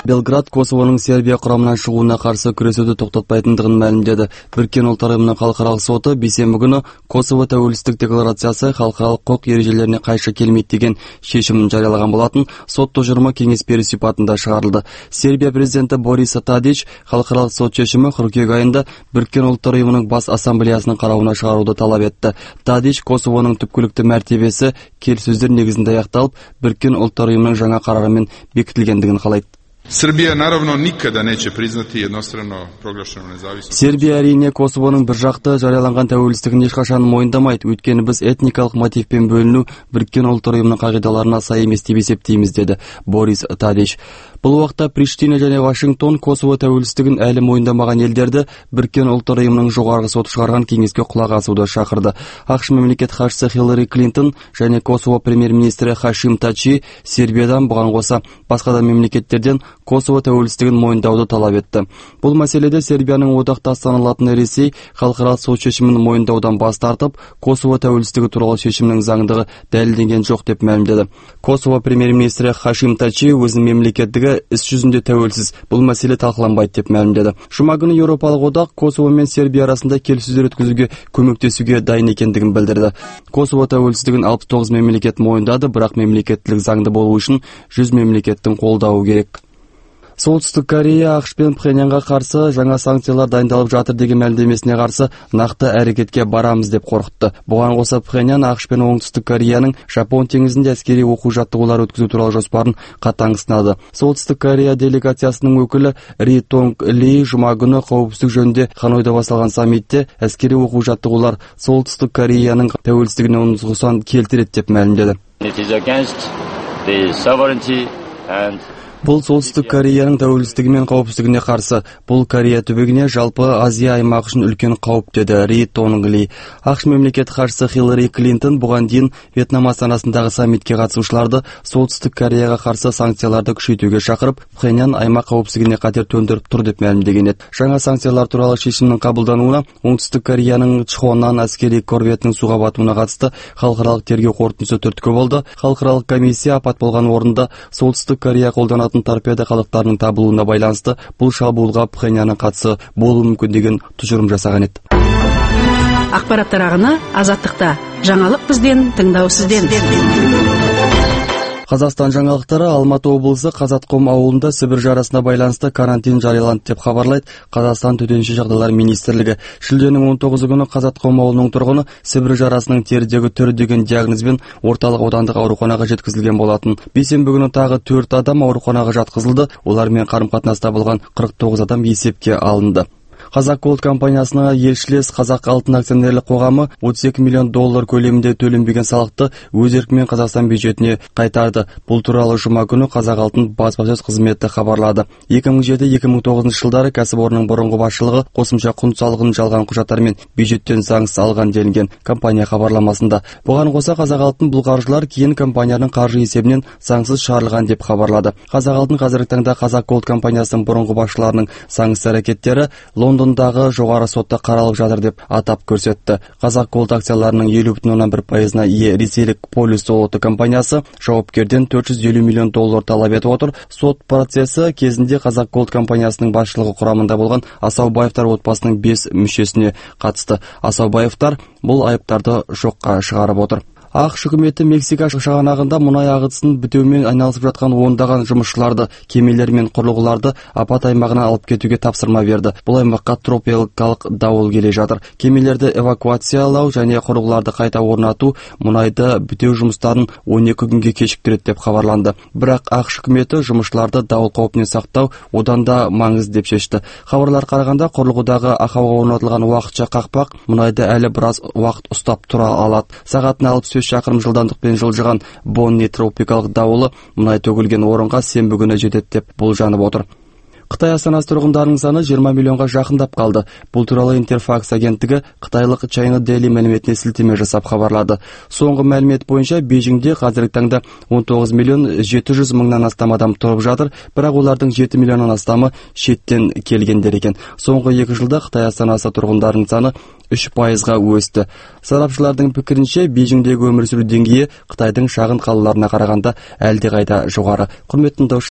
Белград Косовоның Сербия құрамынан шығуына қарсы күресуді тоқтатпайтындығын мәлімдеді. Біріккен ұлттар ұйымының халықаралық соты бейсенбі күні Косово тәуелсіздік декларациясы халықаралық құқық ережелеріне қайшы келмейді деген шешімін жариялаған болатын. Сот тұжырымы кеңес беру сипатында шығарылды. Сербия президенті Борис Тадич халықаралық сот шешімі қыркүйек айында Біріккен ұлттар ұйымының бас ассамблеясының қарауына шығаруды талап етті. Тадич Косовоның түпкілікті мәртебесі келіссөздер негізінде аяқталып, Біріккен ұлттар ұйымының жаңа қарарымен бекітілгендігін қалайды. Srbija naravno nikada neće priznati jednostrano proglašenu nezavisnost. Сербия әрине Косовоның бір жақты жарияланған тәуелсіздігін ешқашан мойындамайды. Өйткені біз этникалық мотивпен бөліну Біріккен ұлттар ұйымының қағидаларына сай емес деп есептейміз, деді Борис Тадич. Бұл уақытта Приштина және Вашингтон Косово тәуелсіздігін әлі мойындамаған елдерді Біріккен ұлттар ұйымының жоғарғы соты шығарған кеңеске құлақ асуды шақырды. ақш мемлекет хатшысы Хиллари Клинтон және Косово премьер-министрі Хашим Тачи Сербиядан бұған қоса басқа да мемлекеттерден Косово тәуелсіздігін мойындауды талап етті. Бұл мәселеде Сербияның одақтас саналатын Ресей халықаралық сот шешімін мойындаудан бас тартып, Косово тәуелсіздігі туралы шешімнің заңдығы дәлелденген жоқ деп мәлімдеді. Косово премьер-министрі Хашим Тачи өзінің мемлекеттігі іс жүзінде тәуелсіз, бұл мәселе талқыланбайды деп мәлімдеді. Жұма күні Еуропалық одақ Косово мен Сербия арасында келіссөздер өткізуге көмектесуге дайын екендігін білдірді. Косово тәуелсіздігін 69 мемлекет мойындады, бірақ мемлекеттілік заңды болу үшін 100 мемлекеттің қолдауы керек. Солтүстік Корея ақш пен Пхеньянға қарсы жаңа санкциялар дайындалып жатыр деген мәлімдемесіне қарсы нақты әрекетке барамыз деп қорқытты. Бұған қоса Пхеньян ақш пен Оңтүстік Кореяның Жапон теңізінде әскери оқу-жаттығулар өткізу туралы жоспарын қатаң сынады. Солтүстік Корея делегациясының өкілі Ри Тонг Ли жұма күні қауіпсіздік жөнінде Ханойда басталған саммитте әскери оқу-жаттығулар Солтүстік Кореяның тәуелсіздігіне нұқсан келтіреді деп мәлімдеді. Бұл Солтүстік Кореяның тәуелсіздігі мен қауіпсіздігіне қарсы. Бұл Корея түбегіне жалпы Азия аймағы үшін үлкен қауіп, деді Ри Тонг Ли. ақш мемлекет хатшысы Хиллари Клинтон бұған дейін Вьетнам астанасындағы саммитке қатысушыларды Солтүстік Кореяға қарсы санкцияларды күшейтуге шақырып, Пхеньян аймақ қауіпсіздігіне қатер төндіріп тұр деп мәлімдеген еді. Жаңа санкциялар туралы шешімнің қабылдануына Оңтүстік Кореяның Чхонан әскери корветінің суға батуына қатысты халықаралық тергеу қорытындысы түрткі болды. Халықаралық комиссия апат болған орында Солтүстік Корея қолданатын торпеда қалдықтарының табылуына байланысты бұл шабуылға Пхеньянның қатысы болуы мүмкін деген тұжырым жасаған еді. Ақпараттар ағыны Азаттықта. Жаңалық бізден, тыңдау сізден. Қазақстан жаңалықтары Алматы облысы Қазатқұм ауылында Сібір жарасына байланысты карантин жарияланды деп хабарлайды Қазақстан төтенше жағдайлар министрлігі. Шілденің 19 күні Қазатқұм ауылының тұрғыны Сібір жарасының терідегі түрі деген диагнозбен орталық аудандық ауруханаға жеткізілген болатын. Бейсенбі күні тағы 4 адам ауруханаға жатқызылды. Олармен қарым-қатынаста болған 49 адам есепке алынды. Қазақ Голд компаниясына елшілес Қазақ алтын акционерлік қоғамы $32 миллион көлемінде төленбеген салықты өз еркімен Қазақстан бюджетіне қайтарды. Бұл туралы жұма күні Қазақ алтын баспасөз қызметі хабарлады. 2007-2009 жылдары кәсіпорынның бұрынғы басшылығы қосымша құн салығын жалған құжаттармен бюджеттен заңсыз алған делінген компания хабарламасында. Бұған қоса Қазақ алтын бұл қаржылар кейін компанияның қаржы есебінен заңсыз шығарылған деп хабарлады. Қазақ алтын қазіргі таңда Қазақ Голд компаниясының бұрынғы басшыларының заңсыз әрекеттері Лондондағы жоғары сотта қаралып жатыр деп атап көрсетті. Қазақ Голд акцияларының 50,1%-на ие ресейлік Полюс золоты компаниясы жауапкерден $450 миллион талап етіп отыр. Сот процесі кезінде Қазақ Голд компаниясының басшылығы құрамында болған Асаубаевтар отбасының 5 мүшесіне қатысты. Асаубаевтар бұл айыптарды жоққа шығарып отыр. ақш үкіметі Мексика шығанағында мұнай ағытысын бітеумен айналысып жатқан ондаған жұмысшыларды, кемелер мен құрылғыларды апат аймағына алып кетуге тапсырма берді. Бұл аймаққа тропикалық дауыл келе жатыр. Кемелерді эвакуациялау және құрылғыларды қайта орнату мұнайды бітеу жұмыстарын 12 күнге кешіктіреді деп хабарланды. Бірақ ақш үкіметі жұмысшыларды дауыл қаупінен сақтау одан да маңызды деп шешті. Хабарлар қарағанда құрылғыдағы ақауға орнатылған уақытша қақпақ мұнайды әлі біраз уақыт ұстап тұра алады. Сағатына 65 шақырым жылдамдықпен жылжыған Бонни тропикалық дауылы мұнай төгілген орынға сенбі күні жетеді деп болжанып отыр. Қытай астанасы тұрғындарының саны 20 миллионға жақындап қалды. Бұл туралы Интерфакс агенттігі қытайлық China Daily мәліметіне сілтеме жасап хабарлады. Соңғы мәлімет бойынша Бейжіңде қазіргі таңда 19 миллион 700 мыңнан астам адам тұрып жатыр, бірақ олардың 7 миллионнан астамы шеттен келгендер екен. Соңғы 2 жылда Қытай астанасы тұрғындарының саны 3%-ға өсті. Сарапшылардың пікірінше, Бейжіңдегі өмір сүру деңгейі Қытайдың шағын қалаларына қарағанда әлдеқайда жоғары. Құрметті